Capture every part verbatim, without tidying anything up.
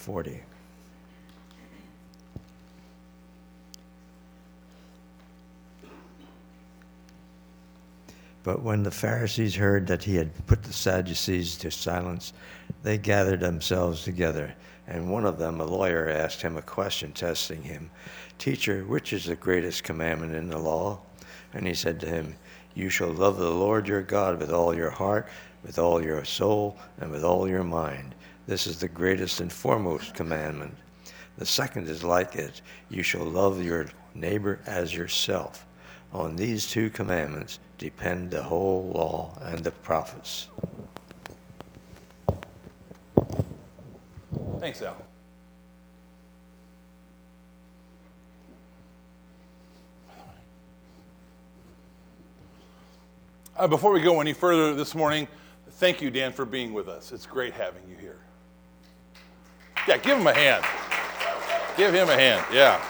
forty. But when the Pharisees heard that he had put the Sadducees to silence, they gathered themselves together. And one of them, a lawyer, asked him a question, testing him. Teacher, which is the greatest commandment in the law? And he said to him, you shall love the Lord your God with all your heart, with all your soul, and with all your mind. This is the greatest and foremost commandment. The second is like it. You shall love your neighbor as yourself. On these two commandments depend the whole law and the prophets. Thanks, Al. Uh, before we go any further this morning, thank you, Dan, for being with us. It's great having you here. Yeah, give him a hand. Give him a hand, yeah.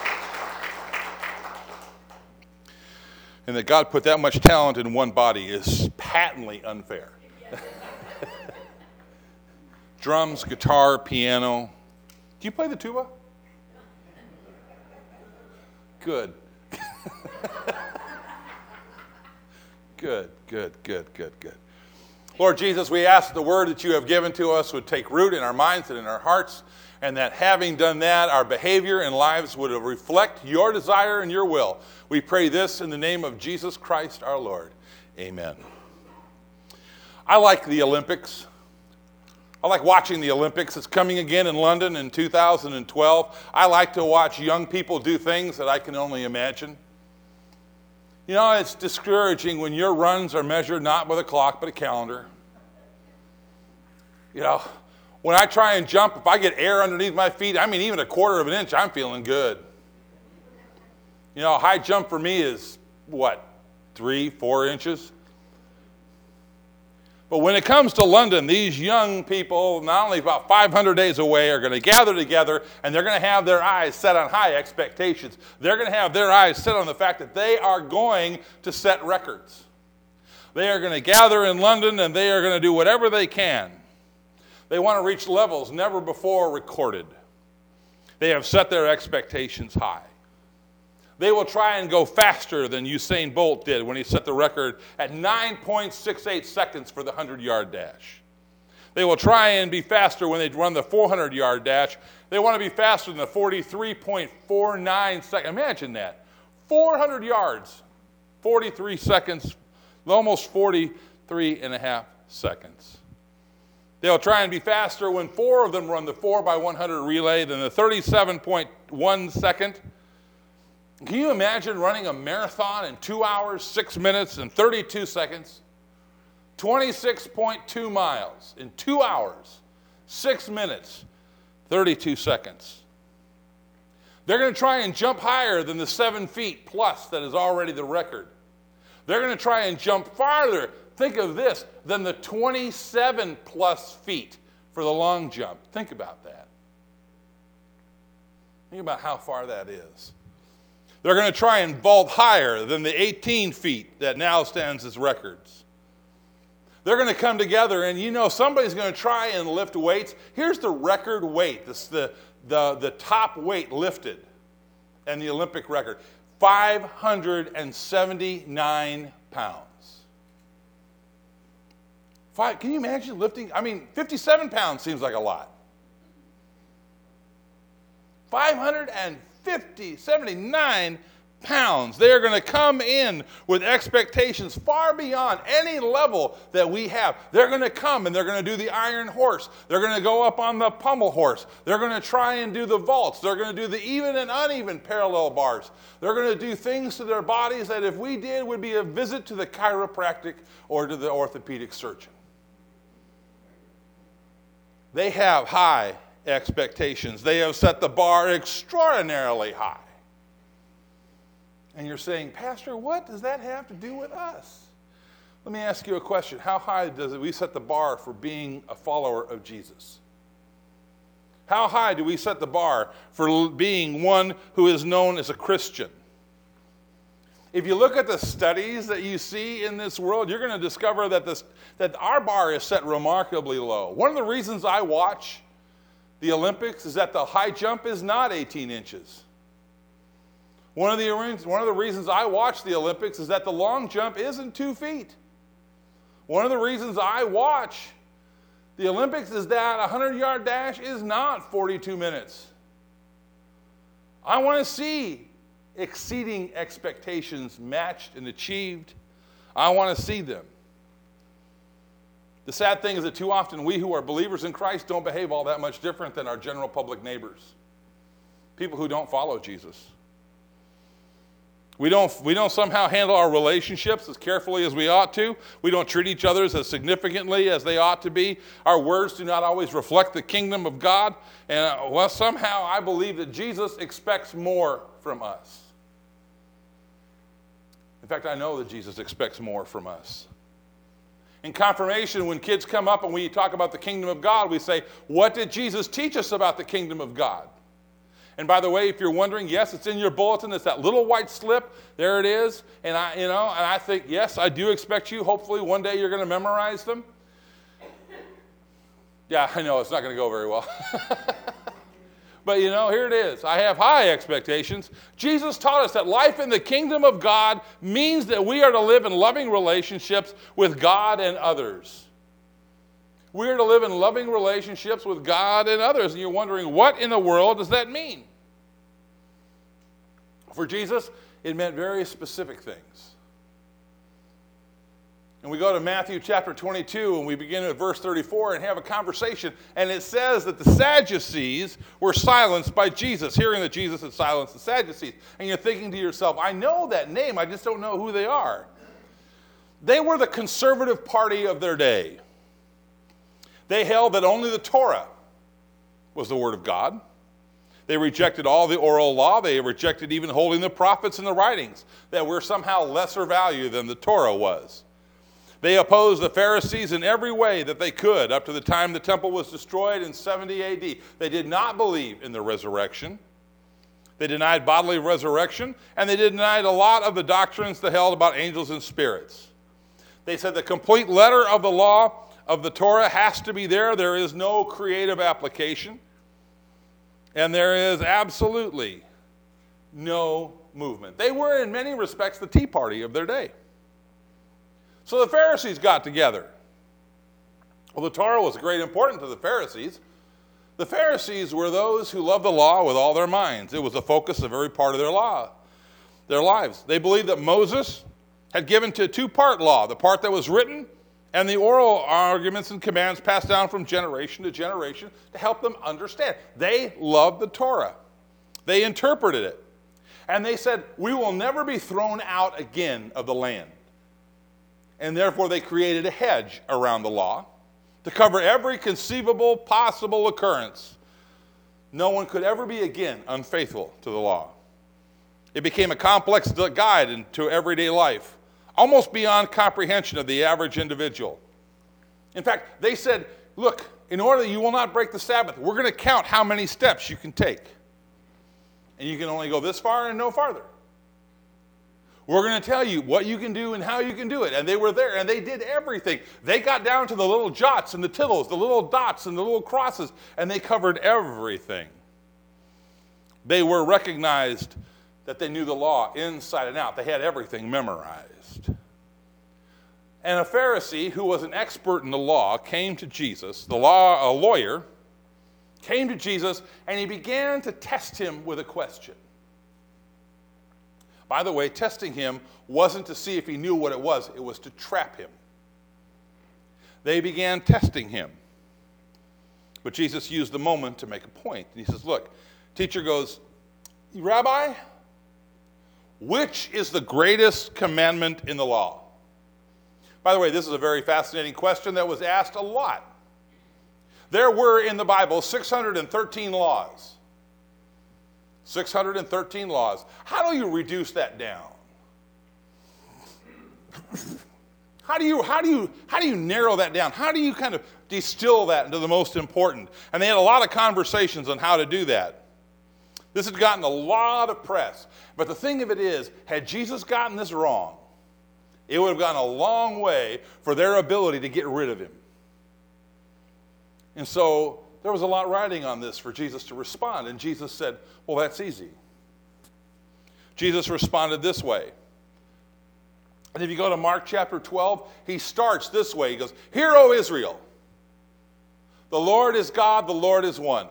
And that God put that much talent in one body is patently unfair. Drums, guitar, piano. Do you play the tuba? Good. Good, good, good, good, good. Lord Jesus, we ask that the word that you have given to us would take root in our minds and in our hearts, and that having done that, our behavior and lives would reflect your desire and your will. We pray this in the name of Jesus Christ our Lord. Amen. I like the Olympics. I like watching the Olympics. It's coming again in London in two thousand twelve. I like to watch young people do things that I can only imagine. You know, it's discouraging when your runs are measured not with a clock but a calendar. You know, when I try and jump, if I get air underneath my feet, I mean, even a quarter of an inch, I'm feeling good. You know, a high jump for me is, what, three, four inches? But when it comes to London, these young people, not only about five hundred days away, are going to gather together, and they're going to have their eyes set on high expectations. They're going to have their eyes set on the fact that they are going to set records. They are going to gather in London, and they are going to do whatever they can. They want to reach levels never before recorded. They have set their expectations high. They will try and go faster than Usain Bolt did when he set the record at nine point six eight seconds for the hundred-yard dash. They will try and be faster when they run the four hundred-yard dash. They want to be faster than the forty-three point four nine seconds. Imagine that. four hundred yards, forty-three seconds, almost forty-three and a half seconds. They'll try and be faster when four of them run the four by one hundred relay than the thirty-seven point one second. Can you imagine running a marathon in two hours, six minutes, and thirty-two seconds? twenty-six point two miles in two hours, six minutes, thirty-two seconds. They're going to try and jump higher than the seven feet plus that is already the record. They're going to try and jump farther, think of this, than the twenty-seven plus feet for the long jump. Think about that. Think about how far that is. They're going to try and vault higher than the eighteen feet that now stands as records. They're going to come together, and you know somebody's going to try and lift weights. Here's the record weight, this, the, the, the top weight lifted and the Olympic record, five hundred seventy-nine pounds. Five, can you imagine lifting? I mean, fifty-seven pounds seems like a lot. five hundred fifty, seventy-nine pounds. They are going to come in with expectations far beyond any level that we have. They're going to come and they're going to do the iron horse. They're going to go up on the pommel horse. They're going to try and do the vaults. They're going to do the even and uneven parallel bars. They're going to do things to their bodies that if we did would be a visit to the chiropractic or to the orthopedic surgeon. They have high expectations. They have set the bar extraordinarily high. And you're saying, Pastor, what does that have to do with us? Let me ask you a question. How high does we set the bar for being a follower of Jesus? How high do we set the bar for being one who is known as a Christian? If you look at the studies that you see in this world, you're going to discover that this that our bar is set remarkably low. One of the reasons I watch the Olympics is that the high jump is not eighteen inches. One of the, one of the reasons I watch the Olympics is that the long jump isn't two feet. One of the reasons I watch the Olympics is that a hundred-yard dash is not forty-two minutes. I want to see exceeding expectations matched and achieved. I want to see them. The sad thing is that too often we who are believers in Christ don't behave all that much different than our general public neighbors, people who don't follow Jesus. We don't, we don't somehow handle our relationships as carefully as we ought to. We don't treat each other as significantly as they ought to be. Our words do not always reflect the kingdom of God. And uh, well, somehow I believe that Jesus expects more from us. In fact, I know that Jesus expects more from us. In confirmation, when kids come up and we talk about the kingdom of God, we say, what did Jesus teach us about the kingdom of God? And by the way, if you're wondering, yes, it's in your bulletin. It's that little white slip. There it is. And I, you know, and I think, yes, I do expect you. Hopefully, one day you're going to memorize them. Yeah, I know it's not going to go very well. But you know, here it is. I have high expectations. Jesus taught us that life in the kingdom of God means that we are to live in loving relationships with God and others. We are to live in loving relationships with God and others. And you're wondering, what in the world does that mean? For Jesus, it meant very specific things. And we go to Matthew chapter twenty-two, and we begin at verse thirty-four and have a conversation. And it says that the Sadducees were silenced by Jesus, hearing that Jesus had silenced the Sadducees. And you're thinking to yourself, I know that name, I just don't know who they are. They were the conservative party of their day. They held that only the Torah was the word of God. They rejected all the oral law. They rejected even holding the prophets and the writings that were somehow lesser value than the Torah was. They opposed the Pharisees in every way that they could up to the time the temple was destroyed in seventy A D. They did not believe in the resurrection. They denied bodily resurrection, and they denied a lot of the doctrines they held about angels and spirits. They said the complete letter of the law of the Torah has to be there. There is no creative application. And there is absolutely no movement. They were, in many respects, the Tea Party of their day. So the Pharisees got together. Well, the Torah was great important to the Pharisees. The Pharisees were those who loved the law with all their minds. It was the focus of every part of their law, their lives. They believed that Moses had given to a two-part law, the part that was written and the oral arguments and commands passed down from generation to generation to help them understand. They loved the Torah. They interpreted it. And they said, we will never be thrown out again of the land. And therefore they created a hedge around the law to cover every conceivable possible occurrence. No one could ever be again unfaithful to the law. It became a complex guide into everyday life, almost beyond comprehension of the average individual. In fact, they said, look, in order that you will not break the Sabbath, we're going to count how many steps you can take. And you can only go this far and no farther. We're going to tell you what you can do and how you can do it. And they were there, and they did everything. They got down to the little jots and the tittles, the little dots and the little crosses, and they covered everything. They were recognized that they knew the law inside and out. They had everything memorized. And a Pharisee who was an expert in the law came to Jesus, the law, a lawyer, came to Jesus, and he began to test him with a question. By the way, testing him wasn't to see if he knew what it was. It was to trap him. They began testing him. But Jesus used the moment to make a point. And he says, look, teacher goes, Rabbi, which is the greatest commandment in the law? By the way, this is a very fascinating question that was asked a lot. There were in the Bible six hundred thirteen laws. six hundred thirteen laws. How do you reduce that down? How do you how do you how do you narrow that down? How do you kind of distill that into the most important? And they had a lot of conversations on how to do that. This had gotten a lot of press. But the thing of it is, had Jesus gotten this wrong, it would have gone a long way for their ability to get rid of him. And so There was a lot riding on this for Jesus to respond, and Jesus said, well, that's easy. Jesus responded this way. And if you go to Mark chapter twelve, he starts this way. He goes, "Hear, O Israel, the Lord is God, the Lord is one."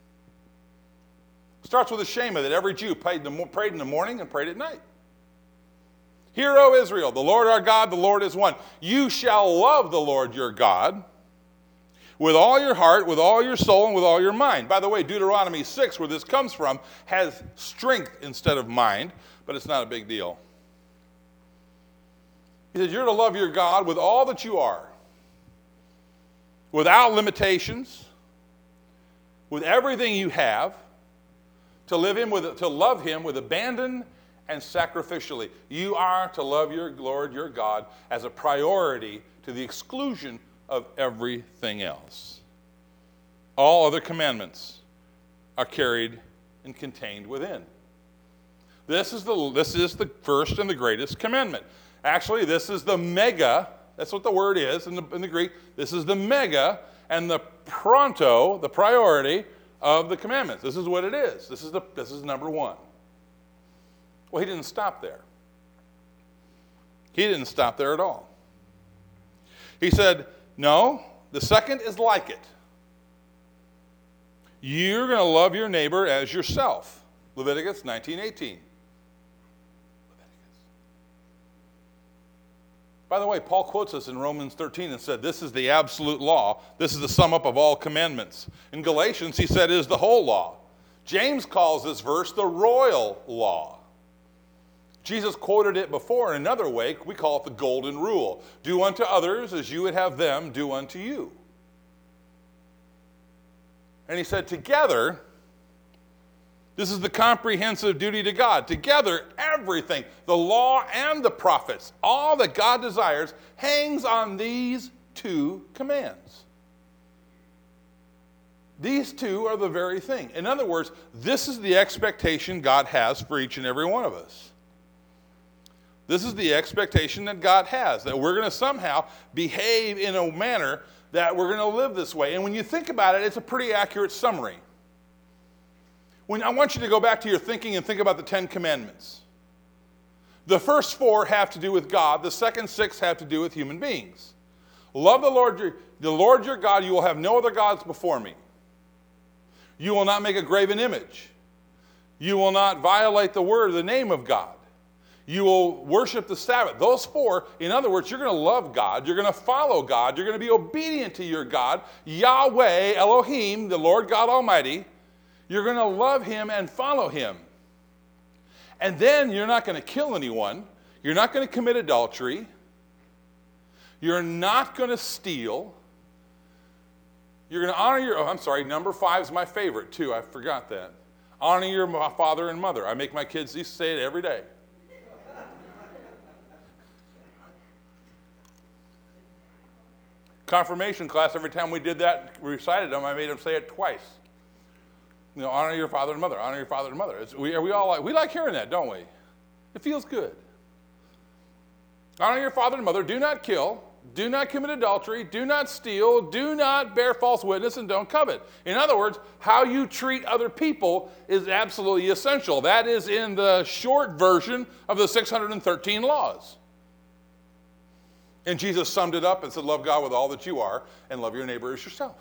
Starts with a shema that every Jew prayed in, the, prayed in the morning and prayed at night. "Hear, O Israel, the Lord our God, the Lord is one. You shall love the Lord your God with all your heart, with all your soul, and with all your mind." By the way, Deuteronomy six, where this comes from, has strength instead of mind, but it's not a big deal. He said, you're to love your God with all that you are, without limitations, with everything you have, to live him with, to love him with abandon and sacrificially. You are to love your Lord, your God, as a priority to the exclusion of everything else. All other commandments are carried and contained within. This is the, this is the first and the greatest commandment. Actually, this is the mega, that's what the word is in the, in the Greek. This is the mega and the pronto, the priority of the commandments. This is what it is. This is, the, this is number one. Well, he didn't stop there. He didn't stop there at all. He said, no, the second is like it. You're going to love your neighbor as yourself. Leviticus nineteen eighteen. By the way, Paul quotes us in Romans thirteen and said, this is the absolute law. This is the sum up of all commandments. In Galatians, he said, it is the whole law. James calls this verse the royal law. Jesus quoted it before in another way. We call it the golden rule. Do unto others as you would have them do unto you. And he said, together, this is the comprehensive duty to God. Together, everything, the law and the prophets, all that God desires, hangs on these two commands. These two are the very thing. In other words, this is the expectation God has for each and every one of us. This is the expectation that God has, that we're going to somehow behave in a manner that we're going to live this way. And when you think about it, it's a pretty accurate summary. When I want you to go back to your thinking and think about the Ten Commandments. The first four have to do with God. The second six have to do with human beings. Love the Lord your, the Lord your God. You will have no other gods before me. You will not make a graven image. You will not violate the word, the name of God. You will worship the Sabbath. Those four, in other words, you're going to love God. You're going to follow God. You're going to be obedient to your God, Yahweh, Elohim, the Lord God Almighty. You're going to love him and follow him. And then you're not going to kill anyone. You're not going to commit adultery. You're not going to steal. You're going to honor your, oh, I'm sorry, number five is my favorite too. I forgot that. Honor your father and mother. I make my kids used to say it every day. Confirmation class, every time we did that, we recited them, I made them say it twice. You know, honor your father and mother. Honor your father and mother. It's, we, we all like, we like hearing that, don't we? It feels good. Honor your father and mother. Do not kill. Do not commit adultery. Do not steal. Do not bear false witness, and don't covet. In other words, how you treat other people is absolutely essential. That is in the short version of the six hundred thirteen laws. And Jesus summed it up and said, love God with all that you are, and love your neighbor as yourself.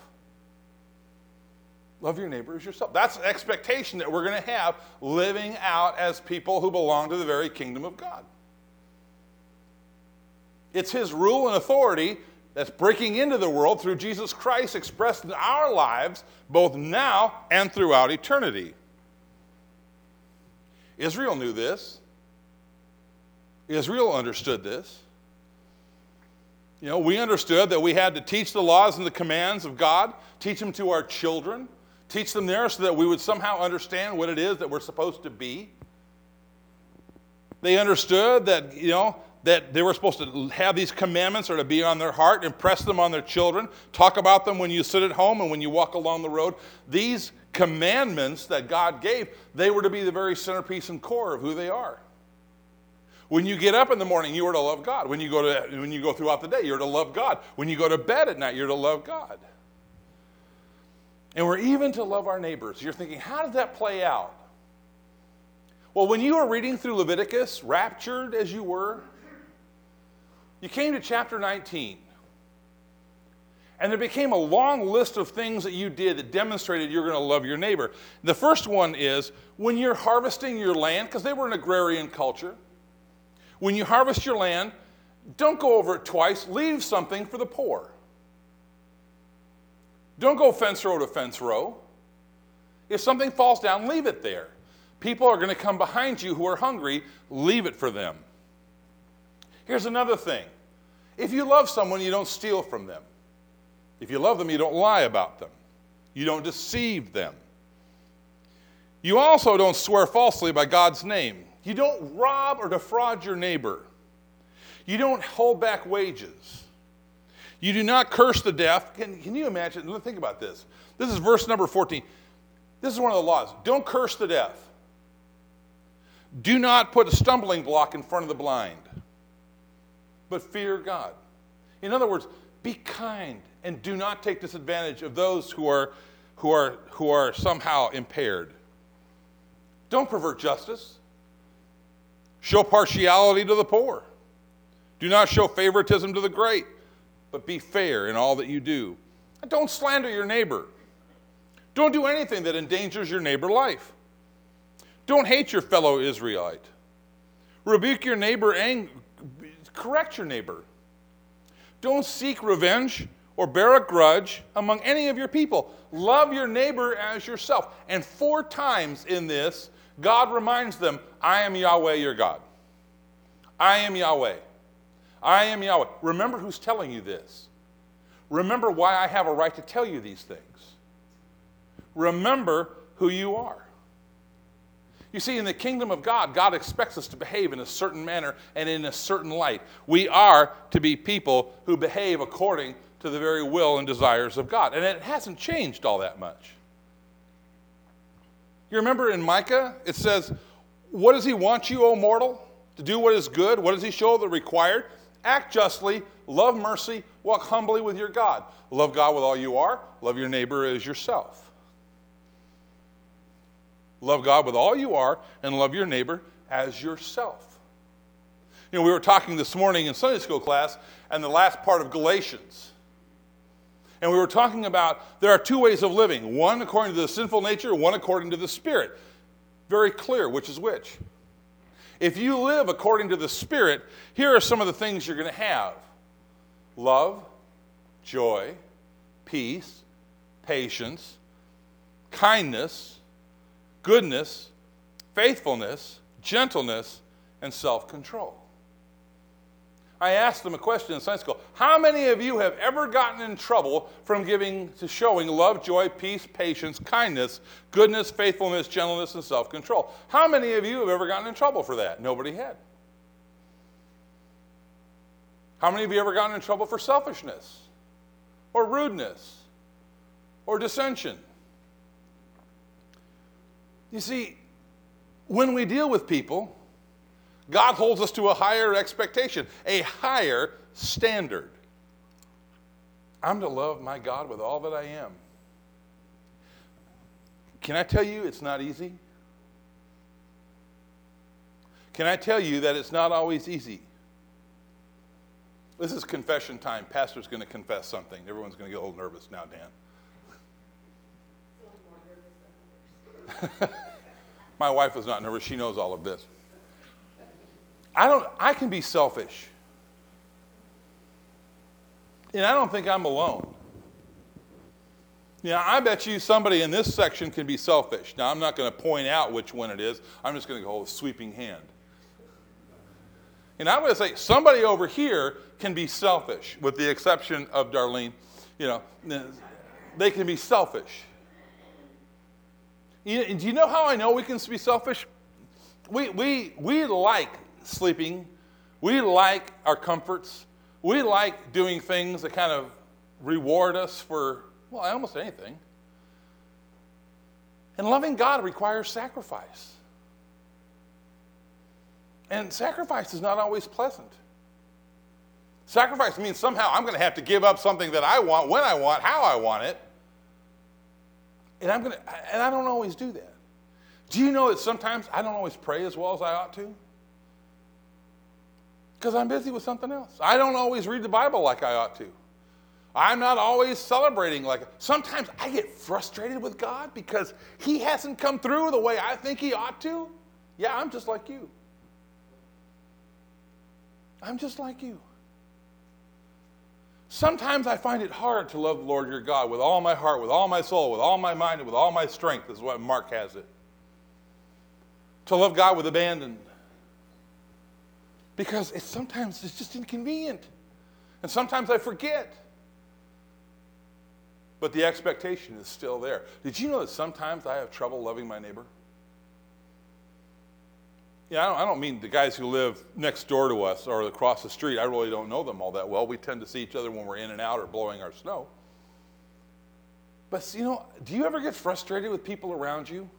Love your neighbor as yourself. That's an expectation that we're going to have living out as people who belong to the very kingdom of God. It's his rule and authority that's breaking into the world through Jesus Christ expressed in our lives, both now and throughout eternity. Israel knew this. Israel understood this. You know, we understood that we had to teach the laws and the commands of God, teach them to our children, teach them there so that we would somehow understand what it is that we're supposed to be. They understood that, you know, that they were supposed to have these commandments or to be on their heart, impress them on their children, talk about them when you sit at home and when you walk along the road. These commandments that God gave, they were to be the very centerpiece and core of who they are. When you get up in the morning, you are to love God. When you go to when you go throughout the day, you're to love God. When you go to bed at night, you're to love God. And we're even to love our neighbors. You're thinking, how does that play out? Well, when you were reading through Leviticus, raptured as you were, you came to chapter nineteen. And there became a long list of things that you did that demonstrated you're going to love your neighbor. The first one is when you're harvesting your land, because they were an agrarian culture. When you harvest your land, don't go over it twice. Leave something for the poor. Don't go fence row to fence row. If something falls down, leave it there. People are going to come behind you who are hungry. Leave it for them. Here's another thing. If you love someone, you don't steal from them. If you love them, you don't lie about them. You don't deceive them. You also don't swear falsely by God's name. You don't rob or defraud your neighbor. You don't hold back wages. You do not curse the deaf. Can, can you imagine? Think about this. This is verse number fourteen. This is one of the laws. Don't curse the deaf. Do not put a stumbling block in front of the blind, but fear God. In other words, be kind and do not take disadvantage of those who are, who are, who are somehow impaired. Don't pervert justice. Show partiality to the poor. Do not show favoritism to the great, but be fair in all that you do. And don't slander your neighbor. Don't do anything that endangers your neighbor's life. Don't hate your fellow Israelite. Rebuke your neighbor and correct your neighbor. Don't seek revenge or bear a grudge among any of your people. Love your neighbor as yourself. And four times in this, God reminds them, I am Yahweh your God. I am Yahweh. I am Yahweh. Remember who's telling you this. Remember why I have a right to tell you these things. Remember who you are. You see, in the kingdom of God, God expects us to behave in a certain manner and in a certain light. We are to be people who behave according to the very will and desires of God. And it hasn't changed all that much. You remember in Micah, it says, what does he want you, O mortal? To do what is good? What does he show that required? Act justly, love mercy, walk humbly with your God. Love God with all you are. Love your neighbor as yourself. Love God with all you are and love your neighbor as yourself. You know, we were talking this morning in Sunday school class and the last part of Galatians. And we were talking about there are two ways of living. One according to the sinful nature, one according to the Spirit. Very clear which is which. If you live according to the Spirit, here are some of the things you're going to have. Love, joy, peace, patience, kindness, goodness, faithfulness, gentleness, and self-control. I asked them a question in Sunday school. How many of you have ever gotten in trouble from giving to showing love, joy, peace, patience, kindness, goodness, faithfulness, gentleness, and self-control? How many of you have ever gotten in trouble for that? Nobody had. How many of you ever gotten in trouble for selfishness or rudeness or dissension? You see, when we deal with people, God holds us to a higher expectation, a higher standard. I'm to love my God with all that I am. Can I tell you it's not easy? Can I tell you that it's not always easy? This is confession time. Pastor's going to confess something. Everyone's going to get a little nervous now, Dan. My wife is not nervous. She knows all of this. I don't. I can be selfish. And I don't think I'm alone. Yeah, I bet you somebody in this section can be selfish. Now, I'm not going to point out which one it is. I'm just going to go with sweeping hand. And I'm going to say somebody over here can be selfish, with the exception of Darlene. You know, they can be selfish. Do you know how I know we can be selfish? We we we like sleeping. We like our comforts. We like doing things that kind of reward us for, well, almost anything. And loving God requires sacrifice. And sacrifice is not always pleasant. Sacrifice means somehow I'm going to have to give up something that I want, when I want, how I want it. And I'm gonna, and I don't always do that. Do you know that sometimes I don't always pray as well as I ought to? Because I'm busy with something else. I don't always read the Bible like I ought to. I'm not always celebrating like, sometimes I get frustrated with God because he hasn't come through the way I think he ought to. Yeah, I'm just like you. I'm just like you. Sometimes I find it hard to love the Lord your God with all my heart, with all my soul, with all my mind, and with all my strength, is what Mark has it. To love God with abandon. Because it's sometimes it's just inconvenient. And sometimes I forget. But the expectation is still there. Did you know that sometimes I have trouble loving my neighbor? Yeah, I don't, I don't mean the guys who live next door to us or across the street. I really don't know them all that well. We tend to see each other when we're in and out or blowing our snow. But, you know, do you ever get frustrated with people around you?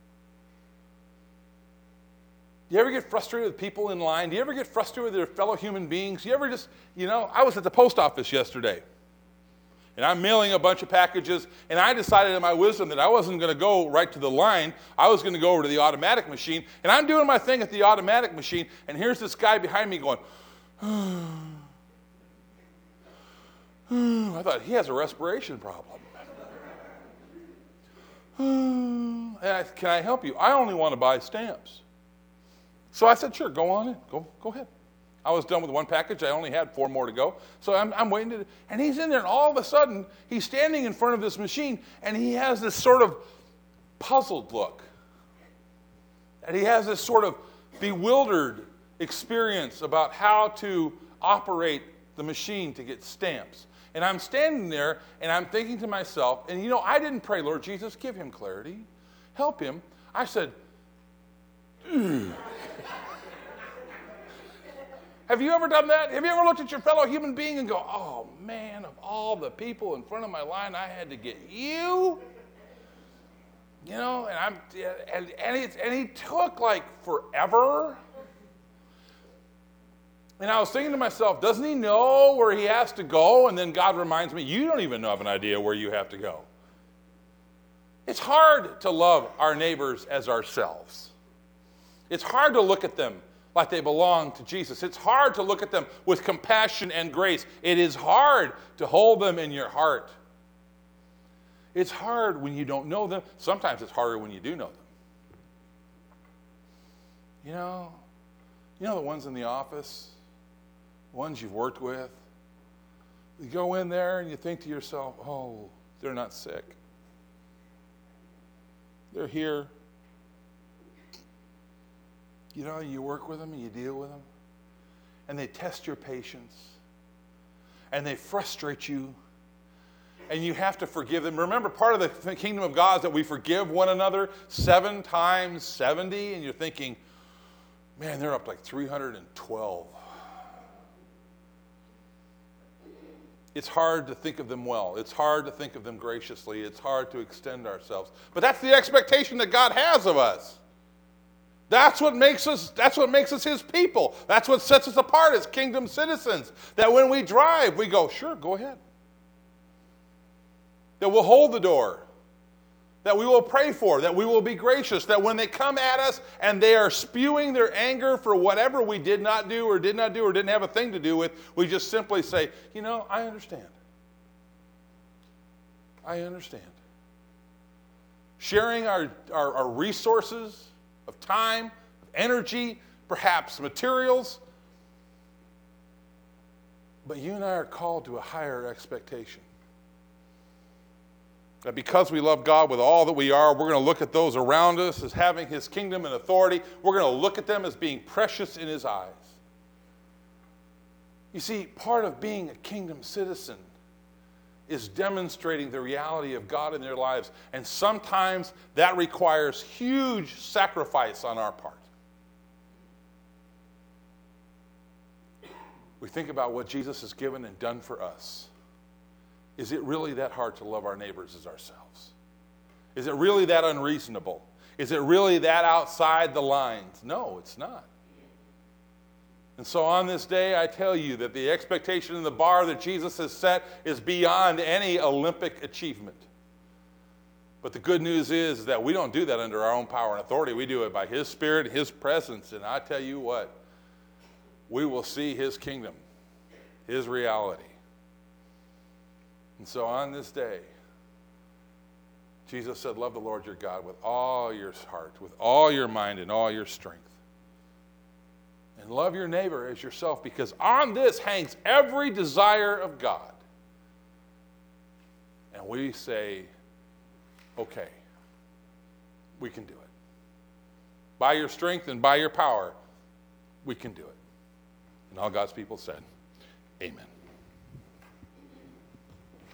Do you ever get frustrated with people in line? Do you ever get frustrated with your fellow human beings? Do you ever just, you know, I was at the post office yesterday. And I'm mailing a bunch of packages, and I decided in my wisdom that I wasn't going to go right to the line. I was going to go over to the automatic machine, and I'm doing my thing at the automatic machine, and here's this guy behind me going, I thought, he has a respiration problem. And I, can I help you? I only want to buy stamps. So I said, sure, go on in. Go, go ahead. I was done with one package. I only had four more to go. So I'm, I'm waiting to, and he's in there, and all of a sudden, he's standing in front of this machine, and he has this sort of puzzled look. And he has this sort of bewildered experience about how to operate the machine to get stamps. And I'm standing there, and I'm thinking to myself, and you know, I didn't pray, Lord Jesus, give him clarity. Help him. I said, Ugh. Have you ever done that? Have you ever looked at your fellow human being and go, oh, man, of all the people in front of my line, I had to get you? You know, and I'm and and, it's, and he took like forever. And I was thinking to myself, doesn't he know where he has to go? And then God reminds me, you don't even have an idea where you have to go. It's hard to love our neighbors as ourselves. It's hard to look at them like they belong to Jesus. It's hard to look at them with compassion and grace. It is hard to hold them in your heart. It's hard when you don't know them. Sometimes it's harder when you do know them. You know, you know the ones in the office, the ones you've worked with. You go in there and you think to yourself, oh, they're not sick. They're here. You know, you work with them and you deal with them, and they test your patience, and they frustrate you, and you have to forgive them. Remember, part of the kingdom of God is that we forgive one another seven times seventy, and you're thinking, man, they're up like three hundred twelve. It's hard to think of them well. It's hard to think of them graciously. It's hard to extend ourselves. But that's the expectation that God has of us. That's what makes us, that's what makes us his people. That's what sets us apart as kingdom citizens. That when we drive, we go, sure, go ahead. That we'll hold the door. That we will pray for. That we will be gracious. That when they come at us and they are spewing their anger for whatever we did not do or did not do or didn't have a thing to do with, we just simply say, you know, I understand. I understand. Sharing our, our, our resources of time, of energy, perhaps materials. But you and I are called to a higher expectation. That because we love God with all that we are, we're going to look at those around us as having his kingdom and authority. We're going to look at them as being precious in his eyes. You see, part of being a kingdom citizen is demonstrating the reality of God in their lives. And sometimes that requires huge sacrifice on our part. We think about what Jesus has given and done for us. Is it really that hard to love our neighbors as ourselves? Is it really that unreasonable? Is it really that outside the lines? No, it's not. And so on this day, I tell you that the expectation and the bar that Jesus has set is beyond any Olympic achievement. But the good news is that we don't do that under our own power and authority. We do it by his Spirit, his presence. And I tell you what, we will see his kingdom, his reality. And so on this day, Jesus said, love the Lord your God with all your heart, with all your mind, and all your strength. And love your neighbor as yourself, because on this hangs every desire of God. And we say, okay, we can do it. By your strength and by your power, we can do it. And all God's people said, amen.